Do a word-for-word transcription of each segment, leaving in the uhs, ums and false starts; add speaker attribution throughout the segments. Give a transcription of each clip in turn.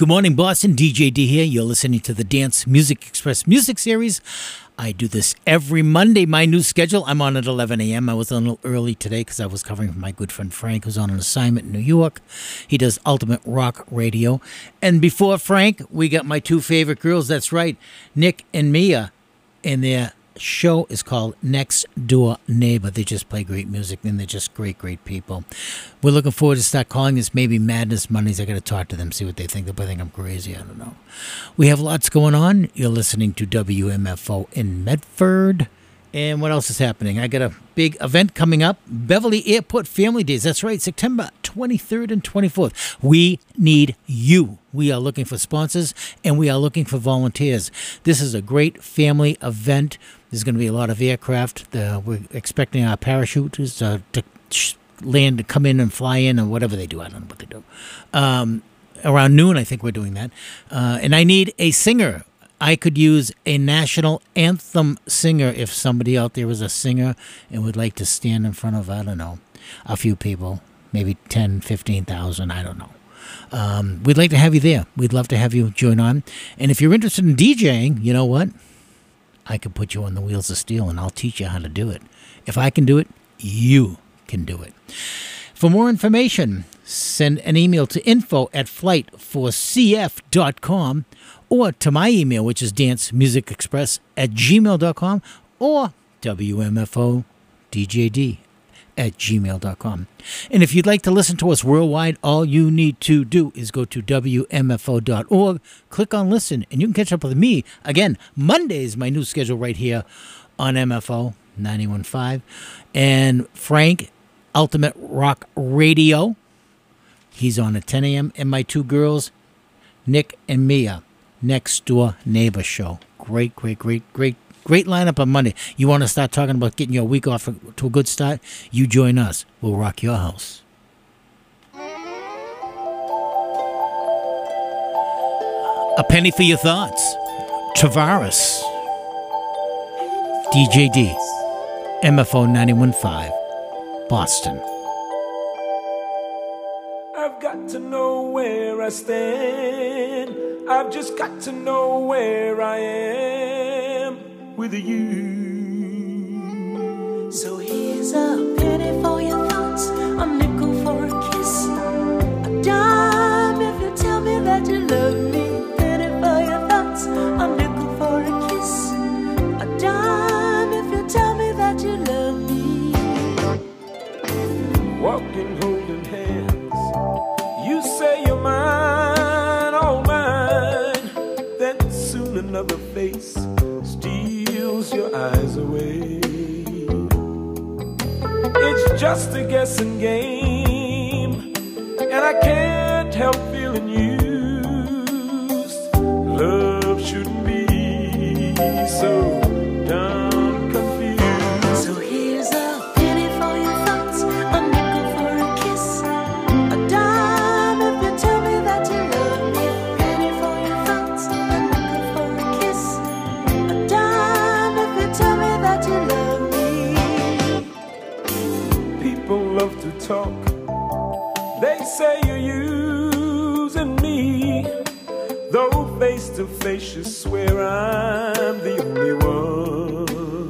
Speaker 1: Good morning, Boston. D J D here. You're listening to the Dance Music Express Music Series. I do this every Monday. My new schedule, I'm on at eleven a.m. I was on a little early today because I was covering for my good friend Frank, who's on an assignment in New York. He does Ultimate Rock Radio. And before Frank, we got my two favorite girls. That's right, Nick and Mia. And their show is called Next Door Neighbor. They just play great music, and they're just great, great people. We're looking forward to start calling this maybe Madness Mondays. I got to talk to them, see what they think. They probably think I'm crazy. I don't know. We have lots going on. You're listening to W M F O in Medford. And what else is happening? I got a big event coming up. Beverly Airport Family Days. That's right, September twenty-third and twenty-fourth. We need you. We are looking for sponsors, and we are looking for volunteers. This is a great family event. There's going to be a lot of aircraft. Uh, we're expecting our parachuters uh, to land, to come in and fly in, or whatever they do. I don't know what they do. Um, around noon, I think we're doing that. Uh, and I need a singer. I could use a national anthem singer if somebody out there is a singer and would like to stand in front of, I don't know, a few people, maybe ten, fifteen thousand, I don't know. Um, we'd like to have you there. We'd love to have you join on. And if you're interested in DJing, you know what? I could put you on the wheels of steel and I'll teach you how to do it. If I can do it, you can do it. For more information, send an email to info at flight four c f dot com or to my email, which is dancemusicexpress at gmail dot com or W M F O D J D at gmail dot com. And if you'd like to listen to us worldwide, all you need to do is go to W M F O dot org, click on listen, and you can catch up with me. Again, Mondays, my new schedule right here on M F O ninety-one point five. And Frank, Ultimate Rock Radio, he's on at ten a.m. And my two girls, Nick and Mia, Next Door Neighbor Show. Great, great, great, great, great lineup on Monday. You want to start talking about getting your week off to a good start? You join us. We'll rock your house. A penny for your thoughts. Tavares. D J D. M F O ninety-one point five. Boston.
Speaker 2: I've got to know where I stand. I've just got to know where I am with you.
Speaker 3: So here's a penny for your thoughts, a nickel for a kiss, a dime if you tell me that you love me. Penny for your thoughts, a nickel for a kiss, a dime if you tell me that you love me.
Speaker 2: Walking, holding hands, you say you're mine, all mine. Then soon another face steals your eyes away. It's just a guessing game, and I can't help feeling used. Love shouldn't be so dumb, confused.
Speaker 3: So here's a penny for your thoughts, a nickel for a kiss, a dime if you tell me that you love me. Penny for your thoughts, a nickel for a kiss, a dime if you tell me that you love me.
Speaker 2: People love to talk. They say you're using me, though face to face you swear I'm the only one.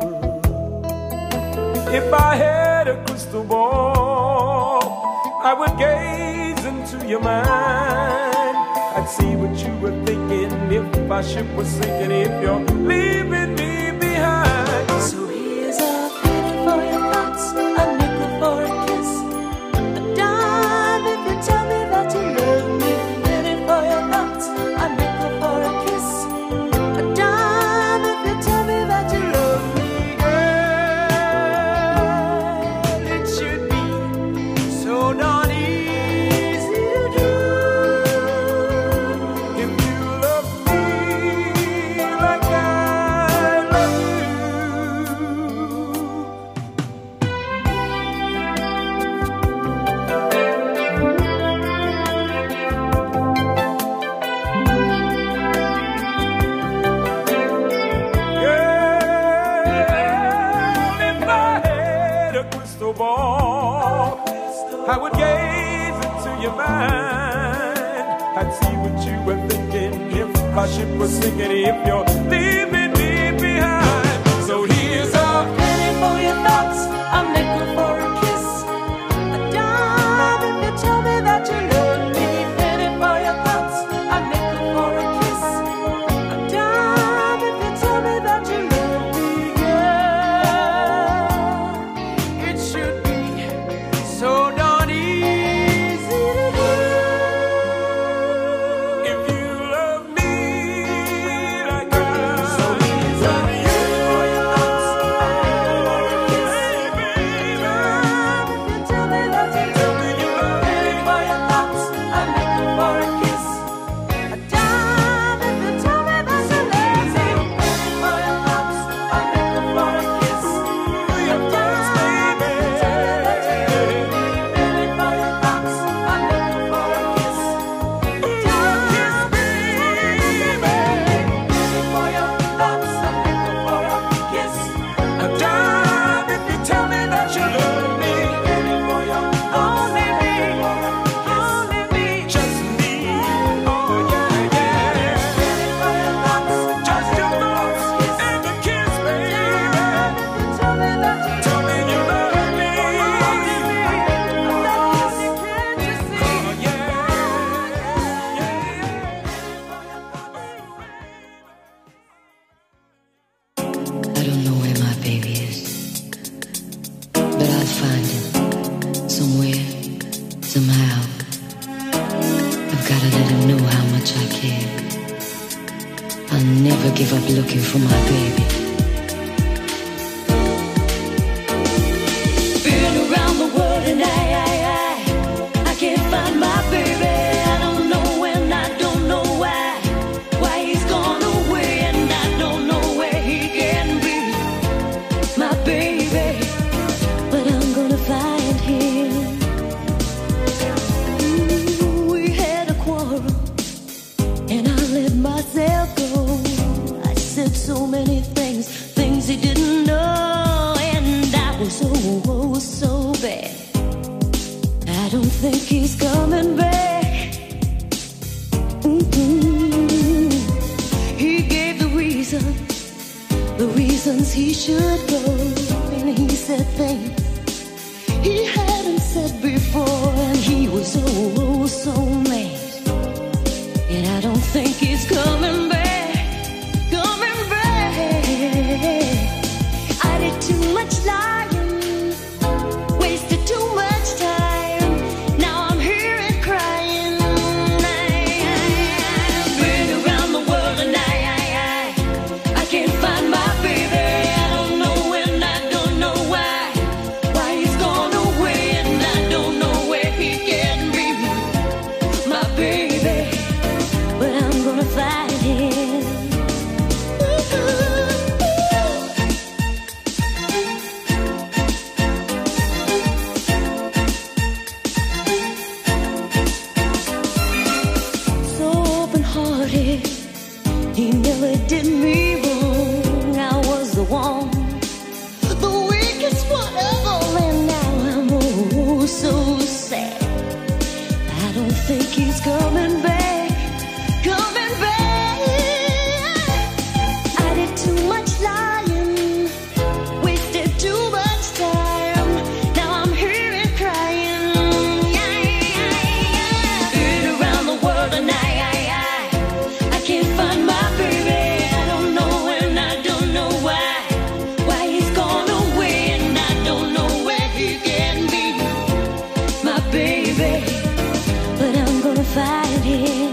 Speaker 2: If I had a crystal ball, I would gaze into your mind. I'd see what you were thinking if my ship was sinking, if you're leaving me behind.
Speaker 3: So here's a penny for your thoughts, a nickel for a kiss, a dime if you tell me that you love me. Penny for your thoughts, a nickel for a kiss, a dime if you tell me that you love me. Girl, it should be so darn easy to do
Speaker 2: If you love me like I love you. I would gaze into your mind. I'd see what you were thinking if my ship was sinking, if you're leaving me behind. So here's a
Speaker 3: penny for your thoughts, a nickel for a kiss, a dime if you tell me that you love me. Penny for your thoughts, a nickel for a kiss, a dime if you tell me that you love me. Yeah, it should be so darn easy to do.
Speaker 2: if you love me like I
Speaker 3: So here's a penny for your thoughts, a nickel for a kiss, a dime if you tell me that you love me. Penny for your thoughts, a nickel for a kiss, a dime if you tell me that you love me. Penny for your thoughts, a nickel for a kiss, a dime if you tell me that you love me. Penny for your thoughts, a nickel for a kiss, a dime if you tell me that you love me. Penny for your thoughts, a nickel for a kiss,
Speaker 2: a dime if you tell me that you love me.
Speaker 3: penny for your only me, only me.
Speaker 2: Just me, oh yeah, yeah.
Speaker 3: Penny for your thoughts,
Speaker 2: Just your thoughts and a kiss, baby.
Speaker 3: tell me that you
Speaker 2: Tell me you love me.
Speaker 3: only me. That kiss, can't you see?
Speaker 2: Oh yeah, yeah,
Speaker 4: I don't know where my baby is, but I'll find him somewhere, somehow. I've gotta let him know how much I care. I'll never give up looking for my baby. Been around the world and I, I, I, I can't find my baby. I don't know when, I don't know why, why he's gone away, and I don't know where he can be, my baby. But I'm gonna find him. Ooh, we had a quarrel, and I let myself go. I said so many things, things he didn't know, and I was so, oh, so bad. I don't think he's coming back. Mm-mm. He gave the reason, the reasons he should go, and he said things he hadn't said before, and he was so, oh, so mad. And I don't think he's coming back, coming back. I did too much lying, wasted too much time. Now I'm here and crying. I've been around the world and I, I, I, I can't find my baby. I don't know when, I don't know why, why he's gone away, and I don't know where he can be, my baby. But I'm gonna find him. So open-hearted, he never did me wrong. I was the one, the weakest one of all, and now I'm oh so sad. I don't think he's coming back, coming back. I did too much lying, wasted too much time. Now I'm here and crying. Been around the world and I, I, I, I can't find my baby. I don't know when, I don't know why, why he's gone away, and I don't know where he can be, my baby. But I'm gonna find him.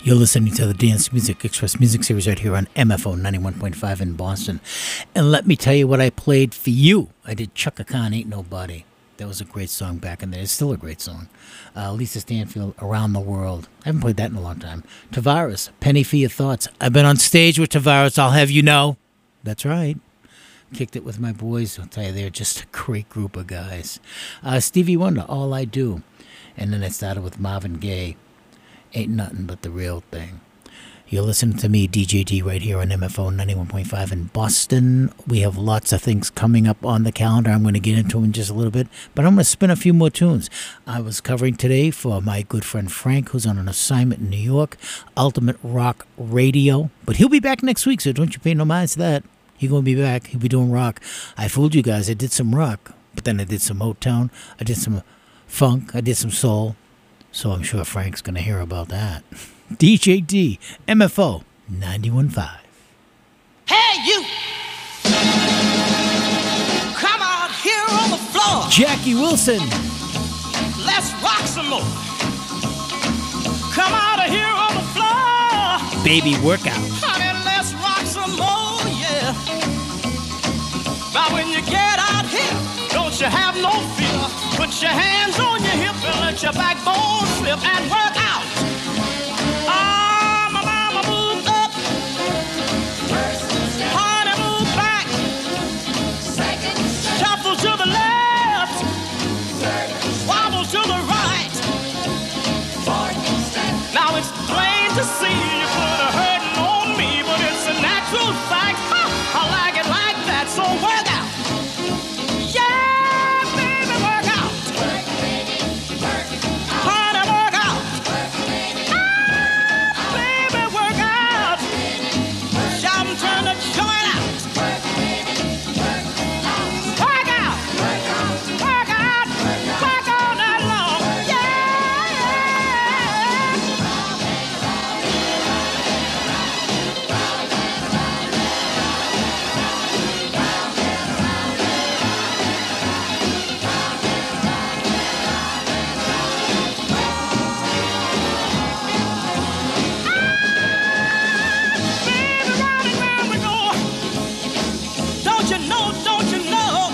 Speaker 1: You're listening to the Dance Music Express Music Series right here on M F O ninety-one point five in Boston. And let me tell you what I played for you. I did Chaka Khan, Ain't Nobody. That was a great song back in there. It's still a great song. Uh, Lisa Stanfield, Around the World. I haven't played that in a long time. Tavares, Penny for Your Thoughts. I've been on stage with Tavares, I'll have you know. That's right. Kicked it with my boys. I'll tell you, they're just a great group of guys. Uh, Stevie Wonder, All I Do. And then I started with Marvin Gaye, Ain't Nothing But the Real Thing. You're listening to me, D J D, right here on M F O ninety-one point five in Boston. We have lots of things coming up on the calendar. I'm going to get into them in just a little bit, but I'm going to spin a few more tunes. I was covering today for my good friend Frank, who's on an assignment in New York, Ultimate Rock Radio. But he'll be back next week, so don't you pay no mind to that. He's going to be back. He'll be doing rock. I fooled you guys. I did some rock, but then I did some Motown. I did some funk. I did some soul. So I'm sure Frank's going to hear about that. D J D, M F O ninety-one point five.
Speaker 5: Hey, you! Come out here on the floor.
Speaker 1: Jackie Wilson.
Speaker 5: Let's rock some more. Come out of here on the floor.
Speaker 1: Baby Workout.
Speaker 5: Honey, let's rock some more, yeah. Now when you get out here, don't you have no fear. Put your hands on your hip and let your backbone slip and work out. Ah, my mama move up. Honey, move back. Shuffle to the left. Wobble to the right. Now it's plain to see you put a hurting on me, but it's a natural fact. I like it like that, so work out. Yeah, baby, work out. Honey, work out. Ah, baby, work out. Shout and turn the joint out. Work out. Work out. Work all night long. Yeah. Baby, round and round we go. Don't you know, don't you know?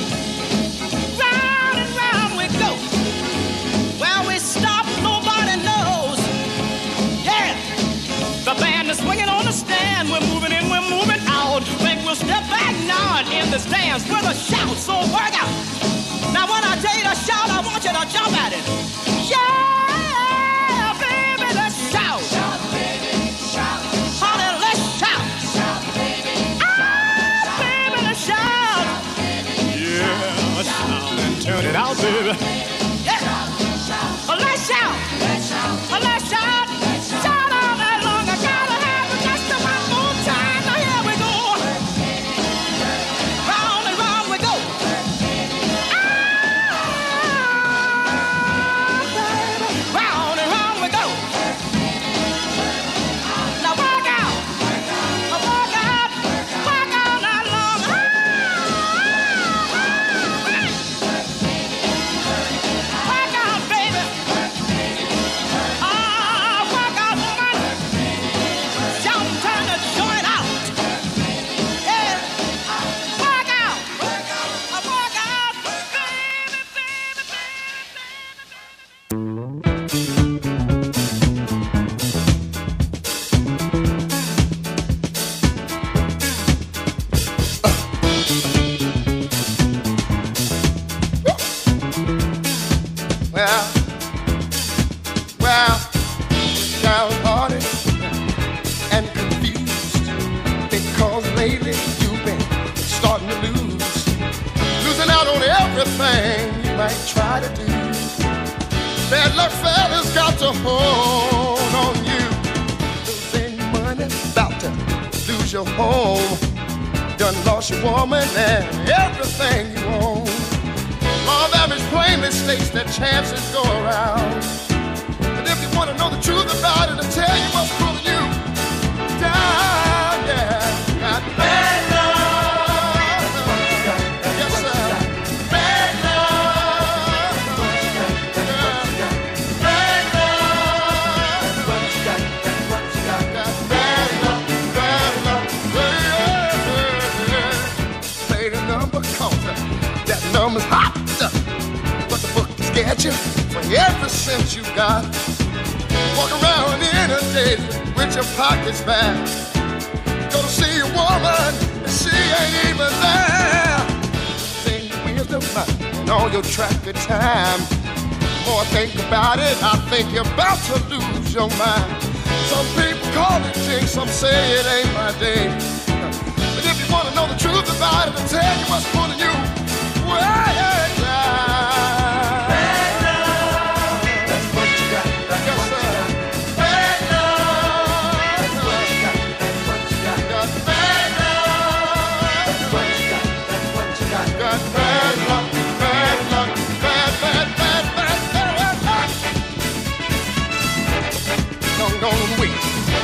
Speaker 5: Round and round we go. Where we stop, nobody knows. Yeah, the band is swinging on the stand. We're moving in, we're moving out. Think we'll step back now and end this dance with a shout. So work out. Now when I tell you to shout, I want you to jump at it. Yeah, baby, let's shout. Shout, baby, shout. Honey, let's shout. Shout, baby. Ah, baby, let's shout. Yeah, shout and turn it out, baby. Yeah. Oh, let's shout. Oh, let's shout. Shout all night long. I gotta have it just one more time. Now here we go. Round and round we go. Ah, baby. Round and round we go. Now work out. Now work out. Work all night long. Ah, work out, baby. Ah, work out, woman. Shout and turn the joint out. Yeah. Work out. Work out. Work out. Baby, baby,
Speaker 6: Well, well, downhearted and confused because lately you've been starting to lose, losing out on everything you might try to do. Bad luck fella's got to hold on you. Losing money, about to lose your home. Done lost your woman and everything you own. Law of average plainly states that chances go around. But if you want to know the truth about it, I'll tell you what's pulling you down, yeah. Got bad love. Yes, sir. Bad love. Yeah. Bad love. sense you got. Walk around in a daze with your pockets back. Go to see a woman and she ain't even there. Think wisdom and all your traffic time. More I think about it, I think you're about to lose your mind. Some people call it jinx, some say it ain't my day. But if you want to know the truth about it, I'll tell you what's pulling you way down. Bad love, that's what you got. That's yes, what you got. Bad love, that's what you got. That's what you got. Got bad love, that's what you got. That's what you got. Got bad luck, bad luck, bad, bad, bad, bad, bad luck. Don't go and wait.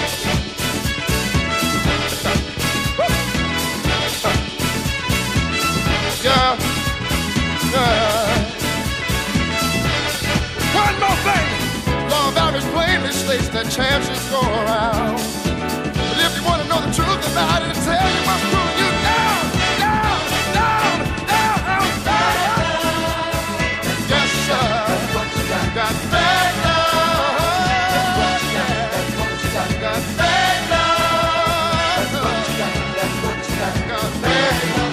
Speaker 6: Yeah, yeah. One more thing. Law of average plainly states that chances go around. But if you want to know the truth about it, tell you what's pulling you down, down, down, down, down. Yes, sir. That's what you got. Got bad love. That's what you got. That's what you got. Got bad love. That's what you got. That's what you got. Got bad love.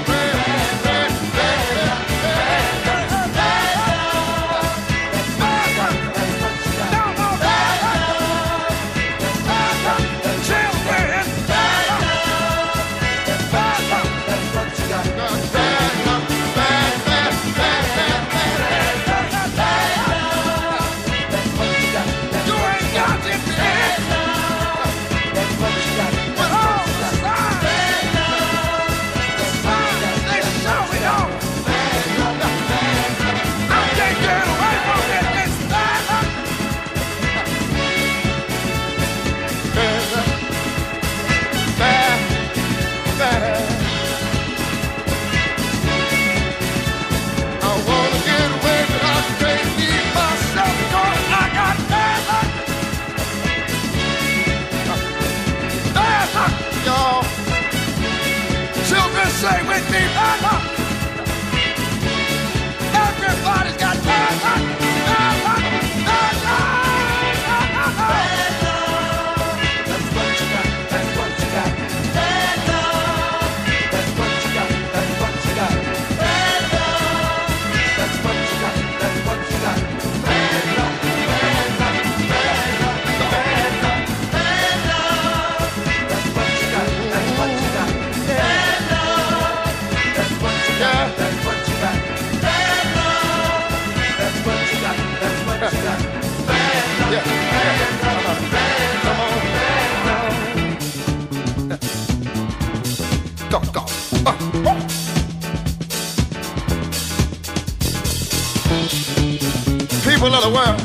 Speaker 6: Say with me, bad luck. Everybody's got bad luck, bad luck, bad luck. Bad luck. That's what you got. That's what you got. Bad luck. That's what you got. That's what you got. Bad luck. That's what you got. That's what you got. Bad luck. Bad luck. Bad luck. Bad luck. Bad luck. That's what you got. That's what you got. Bad luck. That's what you got. That's what you got. Bad love. That's what you got. That's what you got. Bad love. Yeah. Bad love. Bad love. Bad love. Go, go. Uh, uh. People of the world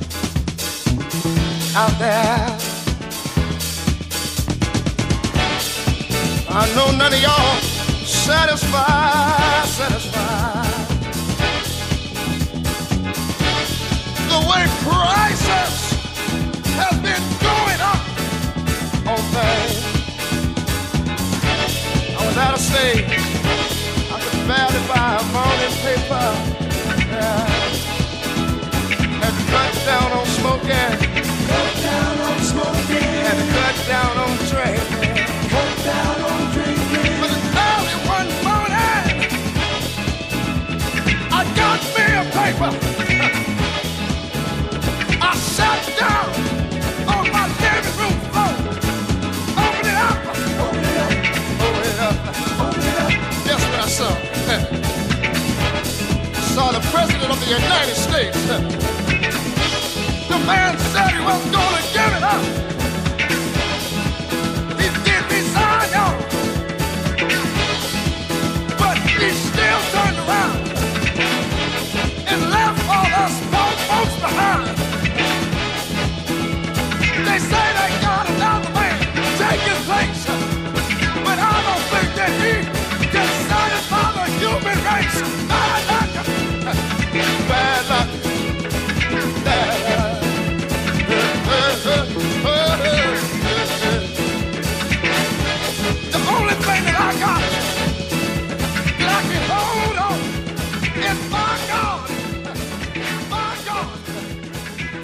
Speaker 6: out there, I know none of y'all satisfied, satisfied. The way prices have been going up on things. I was out of state. I could barely buy a morning paper. Yeah. Had to cut down on smoking. Cut down on smoking. Had to cut down on drinking. Cut down on drinking. But it's early one morning, I got me a paper. I sat down on my living room floor. Open it up. Open it up. Open it up. Open it up. Guess what I saw? I saw the President of the United States. The man said he was going to give it up. He did me sign on. But he still turned around and left all us poor folks behind. They say they got another man take his place, but I don't think that he can satisfy the human race. Bad luck, bad luck, bad luck. The only thing that I got that I can hold on is my God, my God.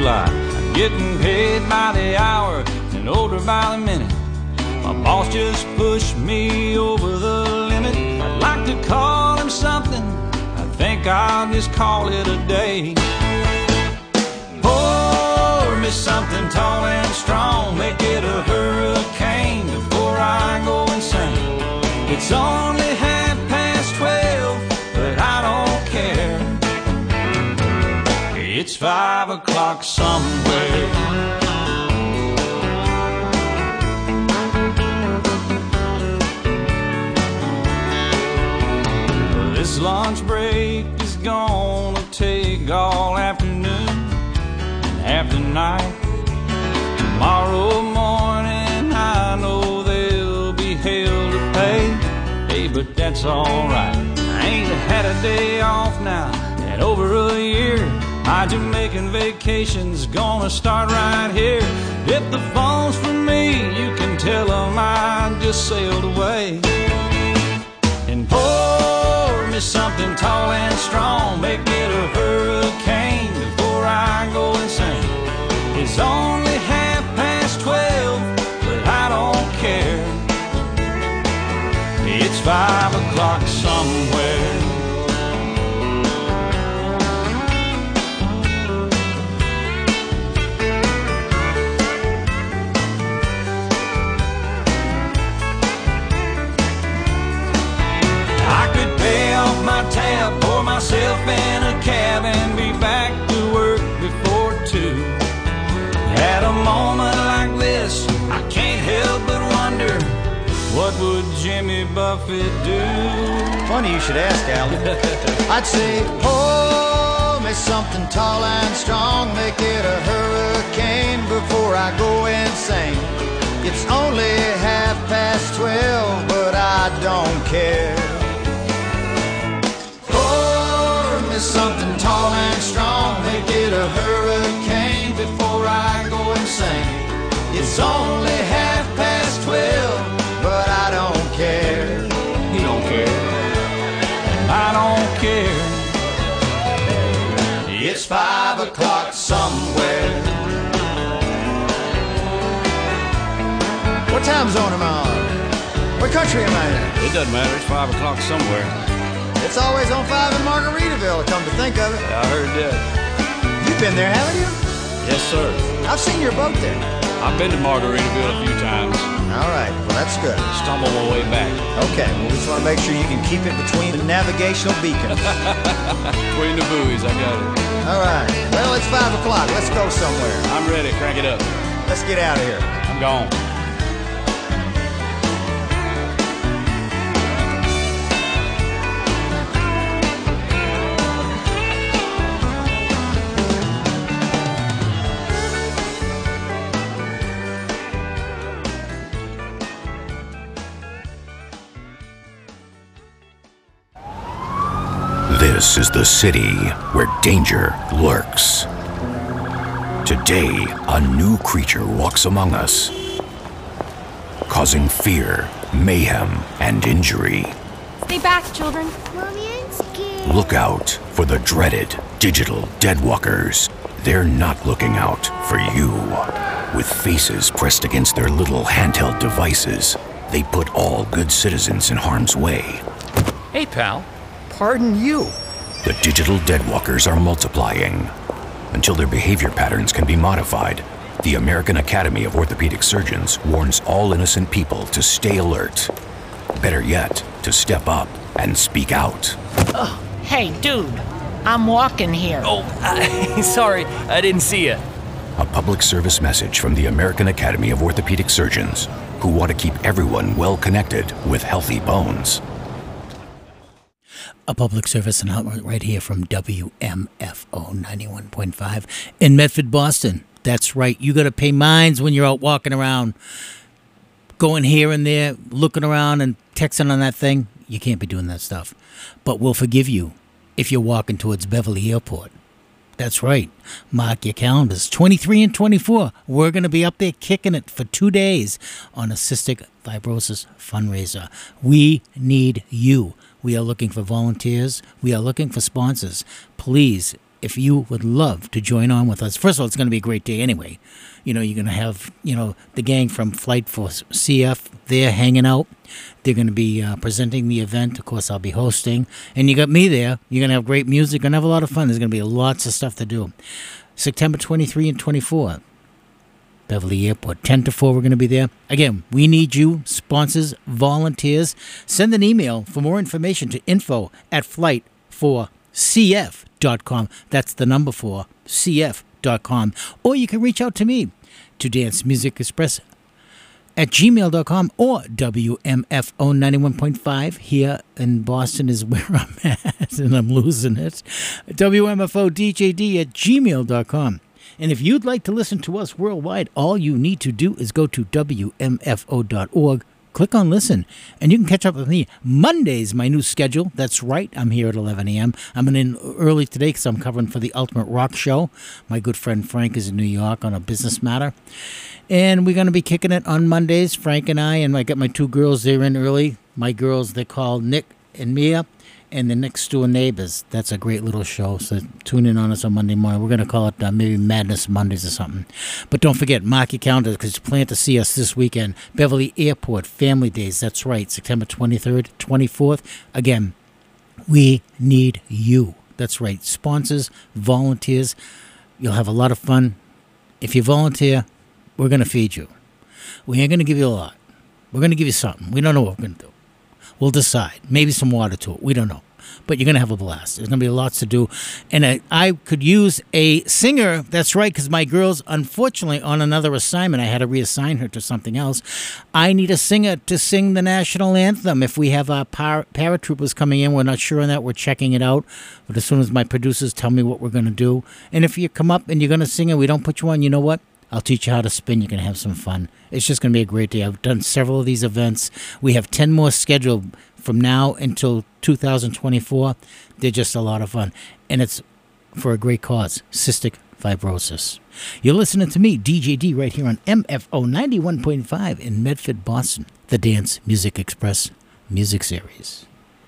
Speaker 7: July. I'm getting paid by the hour and older by the minute. My boss just pushed me over the limit. I'd like to call him something, I think I'll just call it a day. Pour me something tall and strong, make it a hurricane before I go insane. It's only half past twelve, but I don't care. It's five o'clock somewhere. This lunch break is gonna take all afternoon and half the night. Tomorrow morning I know there'll be hell to pay. Hey, but that's alright. I ain't had a day off now in over a year. My Jamaican vacation's gonna start right here. If the phone's for me, you can tell them I just sailed away. And pour me something tall and strong, make it a hurricane before I go insane. It's only half past twelve, but I don't care. It's five o'clock somewhere. My tab, pour myself in a cab and be back to work before two. At a moment like this, I can't help but wonder, what would Jimmy Buffett do?
Speaker 8: Funny you should ask, Alan. I'd say, pour me something tall and strong, make it a hurricane before I go insane. It's only half past twelve, but I don't care. Something tall and strong, make it a hurricane before I go insane. It's only half past twelve, but I don't care.
Speaker 7: You don't care. I don't care.
Speaker 8: It's five o'clock somewhere. What time zone am I on? What country am I in?
Speaker 7: It doesn't matter, it's five o'clock somewhere.
Speaker 8: It's always on five in Margaritaville, come to think of it.
Speaker 7: Yeah, I heard that.
Speaker 8: You've been there, haven't you?
Speaker 7: Yes, sir.
Speaker 8: I've seen your boat there.
Speaker 7: I've been to Margaritaville a few times.
Speaker 8: All right, well, that's good.
Speaker 7: Stumble my way back.
Speaker 8: Okay, well, we just want to make sure you can keep it between the navigational beacons.
Speaker 7: Between the buoys, I got it.
Speaker 8: All right, well, it's five o'clock. Let's go somewhere.
Speaker 7: I'm ready. Crank it up.
Speaker 8: Let's get out of here.
Speaker 7: I'm gone.
Speaker 9: This is the city where danger lurks. Today, a new creature walks among us, causing fear, mayhem, and injury.
Speaker 10: Stay back, children.
Speaker 11: Mommy, I'm scared.
Speaker 9: Look out for the dreaded digital deadwalkers. They're not looking out for you. With faces pressed against their little handheld devices, they put all good citizens in harm's way.
Speaker 12: Hey, pal. Pardon you.
Speaker 9: The digital deadwalkers are multiplying. Until their behavior patterns can be modified, the American Academy of Orthopedic Surgeons warns all innocent people to stay alert. Better yet, to step up and speak out.
Speaker 13: Oh, hey, dude. I'm walking here.
Speaker 12: Oh, uh, sorry. I didn't see you.
Speaker 9: A public service message from the American Academy of Orthopedic Surgeons, who want to keep everyone well connected with healthy bones.
Speaker 1: A public service announcement right here from W M F O ninety-one point five in Medford, Boston. That's right. You got to pay mines when you're out walking around, going here and there, looking around and texting on that thing. You can't be doing that stuff. But we'll forgive you if you're walking towards Beverly Airport. That's right. Mark your calendars. twenty-three and twenty-four. We're going to be up there kicking it for two days on a cystic fibrosis fundraiser. We need you. We are looking for volunteers. We are looking for sponsors. Please, if you would love to join on with us, first of all, it's going to be a great day anyway. You know, you're going to have, you know, the gang from Flight for C F there hanging out. They're going to be uh, presenting the event. Of course, I'll be hosting. And you got me there. You're going to have great music. You're going to have a lot of fun. There's going to be lots of stuff to do. September twenty-third and twenty-fourth, Beverly Airport, ten to four, we're going to be there. Again, we need you, sponsors, volunteers. Send an email for more information to info at flight for c f dot com. That's the number for c f dot com. Or you can reach out to me to Dance Music Express at gmail dot com or W M F O ninety-one point five here in Boston is where I'm at, and I'm losing it. W M F O D J D at gmail dot com. And if you'd like to listen to us worldwide, all you need to do is go to W M F O dot org, click on listen, and you can catch up with me. Monday's my new schedule. That's right, I'm here at eleven a.m. I'm in early today because I'm covering for the Ultimate Rock Show. My good friend Frank is in New York on a business matter. And we're going to be kicking it on Mondays, Frank and I, and I got my two girls, they're in early. My girls, they call Nick and Mia, and the next door neighbors. That's a great little show, so tune in on us on Monday morning. We're going to call it uh, maybe Madness Mondays or something. But don't forget, mark your calendar because you plan to see us this weekend. Beverly Airport Family Days, that's right, September twenty-third, twenty-fourth. Again, we need you. That's right, sponsors, volunteers. You'll have a lot of fun. If you volunteer, we're going to feed you. We ain't going to give you a lot. We're going to give you something. We don't know what we're going to do. We'll decide. Maybe some water to it. We don't know. But you're going to have a blast. There's going to be lots to do. And I, I could use a singer. That's right, because my girl's unfortunately on another assignment. I had to reassign her to something else. I need a singer to sing the national anthem. If we have our par- paratroopers coming in, we're not sure on that. We're checking it out. But as soon as my producers tell me what we're going to do. And if you come up and you're going to sing and we don't put you on, you know what? I'll teach you how to spin. You can have some fun. It's just going to be a great day. I've done several of these events. We have ten more scheduled from now until two thousand twenty-four. They're just a lot of fun. And it's for a great cause, cystic fibrosis. You're listening to me, D J D, right here on M F O ninety-one point five in Medford, Boston, the Dance Music Express Music Series.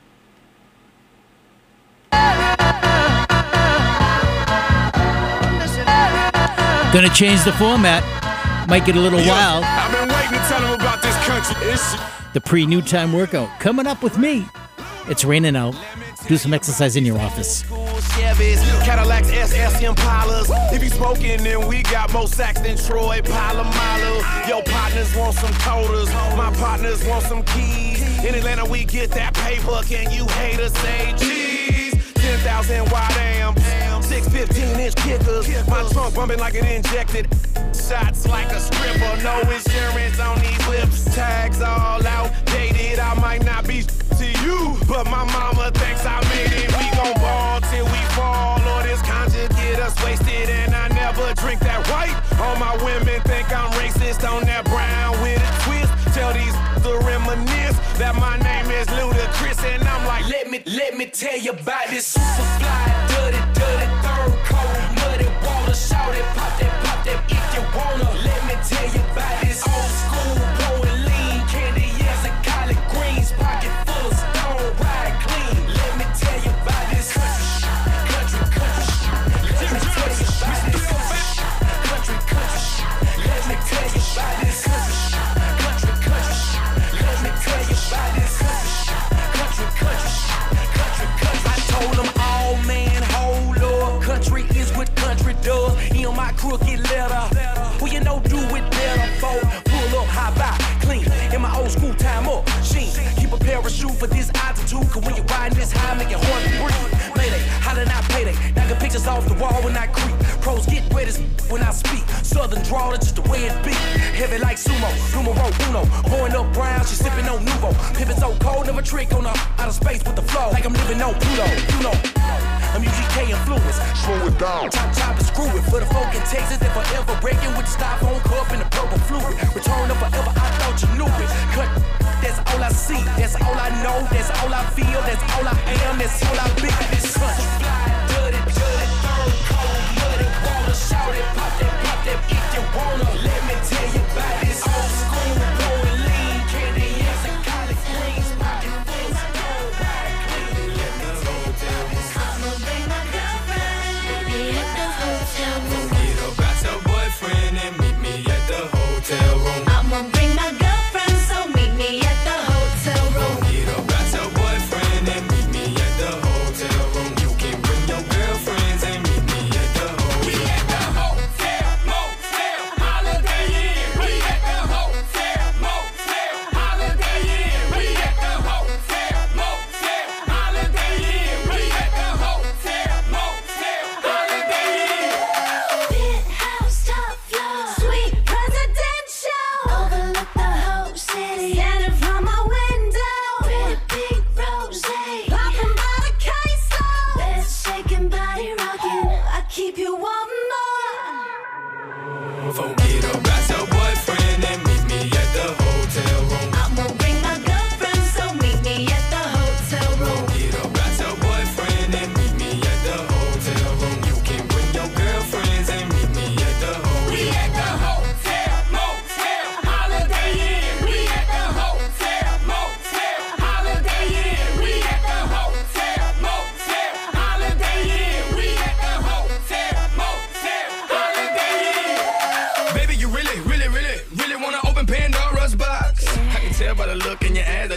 Speaker 1: Gonna change the format. Might get a little
Speaker 10: Yo,
Speaker 1: wild.
Speaker 10: I've been waiting to tell them about this country. It's
Speaker 1: The pre-new time workout coming up with me. It's raining out. Do some exercise in your office.
Speaker 10: Chevys, Cadillacs, S S Impalas. If you smoking, then we got more sacks than Troy Polamalu. Your partners want some coders, my partners want some keys. In Atlanta, we get that paper. Can you haters say cheese? ten thousand wide amps, six fifteen-inch kickers. My trunk bumping like it injected. Shots like a stripper. No insurance on these whips. Tags all outdated. I might not be to you, but my mama thinks I made it. We gon' ball till we fall, or this conjure get us wasted. And I never drink that white. All my women think I'm racist on that brown with a twist. Tell these to reminisce that my name is Ludacris, and I'm like, let me let me tell you about this super fly, dirty, dirty, third cold, muddy water, shout it, pop that, pop that if you wanna. Let me tell you about this old school, blowing lean, candy, yes, and collard greens, pocket full of stone, ride clean. Let me tell you about this country, country, country. Let me tell you about this country, country. Let me tell you about this country, country, country. Let me tell you about this country, country, country, country. I told them all, man, hold up. Country is what country does. In my crooked letter, well, you know, do it better, folk. Pull up, high by, clean. In my old school time up, sheen. Keep a parachute for this altitude, cause when you're riding this high, make it hard to breathe. Mayday, hollering out payday. Knocking pictures off the wall when I creep. Pros get wet as when I speak. Southern drawl, that's just the way it be. Heavy like sumo, numero uno. Pouring up brown, she sipping on Nuvo. Pivot so cold, never trick on her. Out of space with the flow, like I'm living on Pluto. You know, I'm U G K influence. Slow it down. Chop, chop, and screw it. For the folk in Texas that forever breaking with the styrofoam cup and the purple fluid. Return of forever, I thought you knew it. Cut, that's all I see. That's all I know. That's all I feel. That's all I am. That's all I be. This country. Dirty, dirty, third cold, muddy water. Shout it, pop that, pop that if you wanna. Let me tell you about this old school, blowing lean, candy, yes, and collard greens, pocket full of stone, ride clean. Let me tell you about this. I'ma bring my girlfriend.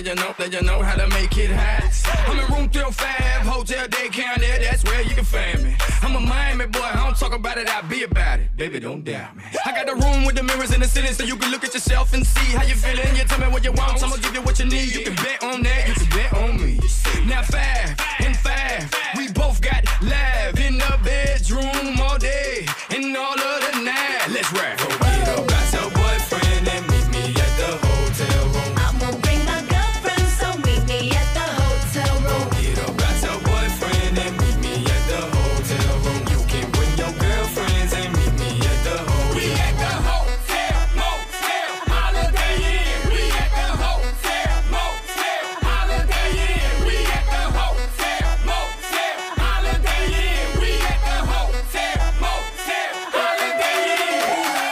Speaker 14: you know, let you know how to make it hot. I'm in room three oh five, hotel day count there, that's where you can find me. I'm a Miami boy, I don't talk about it, I be about it. Baby, don't doubt me. I got the room with the mirrors in the ceiling so you can look at yourself and see how you feeling. You tell me what you want, I'ma give you what you need. You can bet on that, you can bet on me. Now five and five, we both got live in the bedroom all day and all of the night. Let's ride. Go get up, got your boyfriend and meet me at the hotel room.
Speaker 3: I'ma bring my girlfriend, so meet me at the hotel room.
Speaker 14: Go get up, got your boyfriend and meet me at the hotel room. You can bring your girlfriends and meet me at the hotel. We at the hotel, motel, Holiday Inn. We at the hotel, motel, Holiday Inn. We at the hotel, motel, Holiday Inn. We at the hotel, motel, Holiday Inn.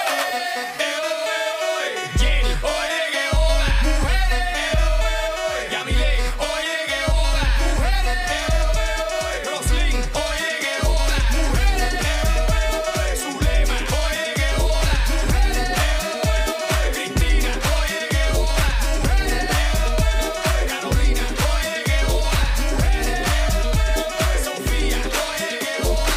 Speaker 14: Jenny, oye que hola, mujeres, Yamile, oye que hola, mujeres, Roslyn, oye que hola, mujeres, Zulema, oye que hola, mujeres, Cristina, oye que hola, mujeres, Carolina, oye que hola, mujeres, Sofía, oye que hola,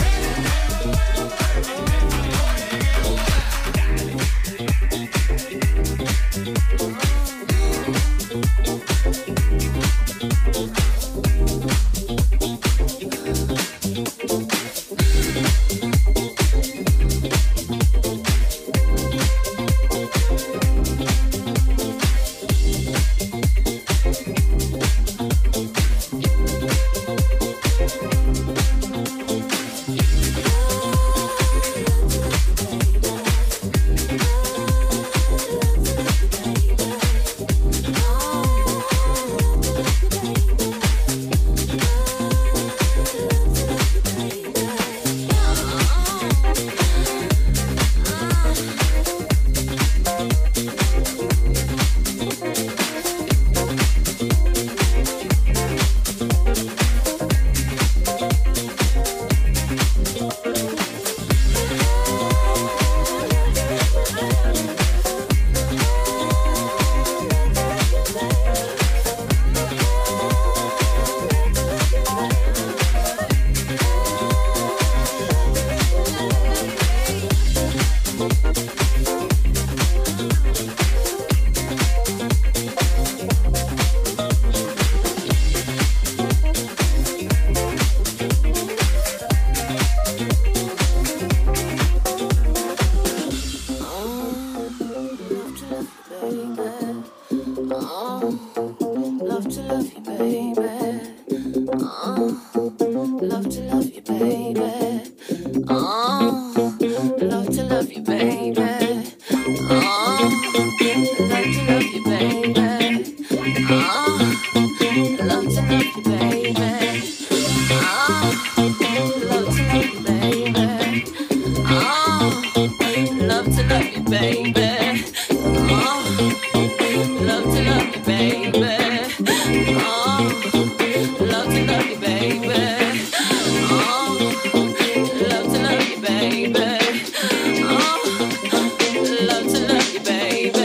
Speaker 3: love to love you, baby. Oh, love to love you, baby. Oh, love to love you, baby. Oh, love to love you, baby. Oh, love to love you, baby. Oh, love to love you, baby. Oh, love to love you, baby. Oh, love to love you, baby. Oh, love to love you, baby. Oh, love to love you, baby. Oh, love to love you, baby.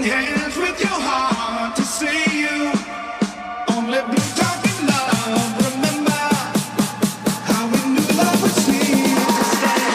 Speaker 15: holding hands with your heart to see you. Only blue talking love. Remember how we knew love would seem to stay.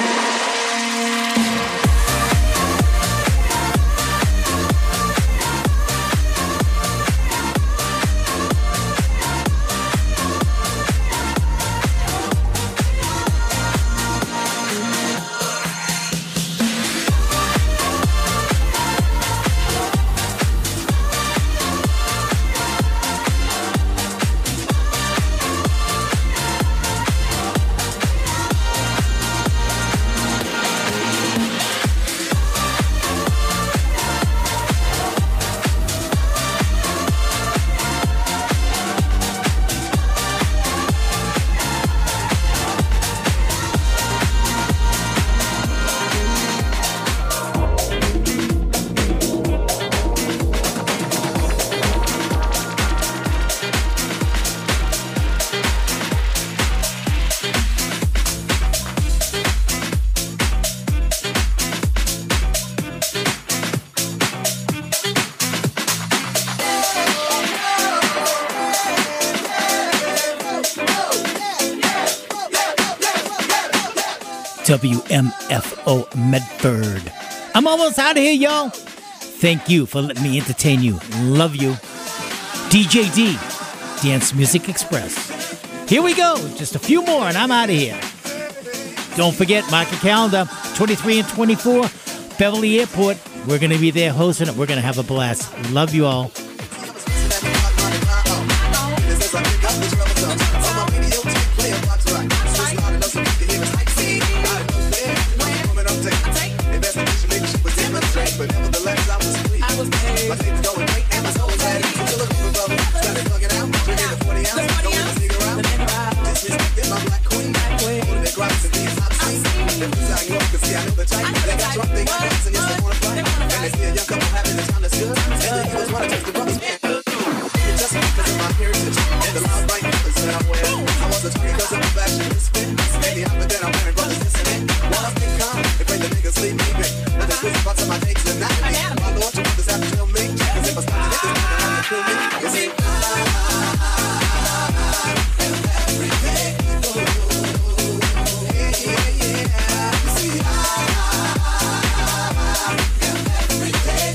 Speaker 1: W M F O Medford. I'm almost out of here, y'all. Thank you for letting me entertain you. Love you. D J D, Dance Music Express. Here we go. Just a few more and I'm out of here. Don't forget, mark your calendar. twenty-three and twenty-four, Beverly Airport. We're going to be there hosting it. We're going to have a blast. Love you all.
Speaker 16: But nevertheless, I was free. I was paid. My tape's going great, and my soul is at it. Still looking for brother. Started plugging out. Drinking the forty ounce. Don't let the nigga out. Disrespected my black queen. Holding their gripes and being top scene. If it's how you up, cause see, I know the type. They got drunk, they got drinks, and yes, they wanna fight. And they see a young couple having the time that's good. And then you was wanna touch the brothers, man. Just because of my heritage and the loud bright colors that I wear. I was a twin because of my fashion misfit. And the outfit that I'm wearing, brothers, this and that. While I think calm, they pray the niggas leave me back. But they twist parts of my dates and not me. My lord, you brothers have to tell me. Cause if I start to hit this, they're gonna have to kill me. You see, I am everything. Yeah, yeah, yeah. You see, I am everything.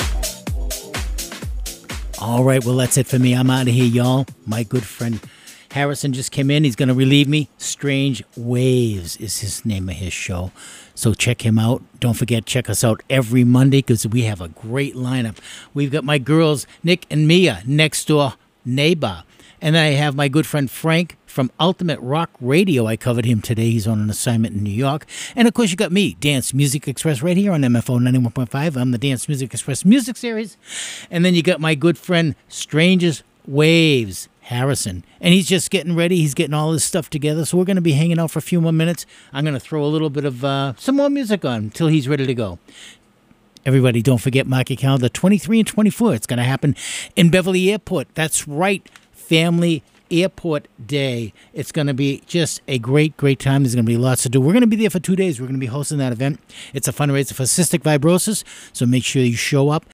Speaker 1: All right, well, that's it for me. I'm out of here, y'all. My good friend Harrison just came in. He's going to relieve me. Strange Waves is his name of his show. So check him out. Don't forget, check us out every Monday because we have a great lineup. We've got my girls, Nick and Mia, next door neighbor. And I have my good friend Frank from Ultimate Rock Radio. I covered him today. He's on an assignment in New York. And, of course, you got me, Dance Music Express, right here on M F O ninety-one point five. I'm the Dance Music Express Music Series. And then you got my good friend, Strangest Waves, Harrison. And he's just getting ready. He's getting all his stuff together. So we're going to be hanging out for a few more minutes. I'm going to throw a little bit of uh, some more music on until he's ready to go. Everybody, don't forget, mark your calendar, twenty-three and twenty-four. It's going to happen in Beverly Airport. That's right. Family Airport Day. It's going to be just a great, great time. There's going to be lots to do. We're going to be there for two days. We're going to be hosting that event. It's a fundraiser for cystic fibrosis, so make sure you show up.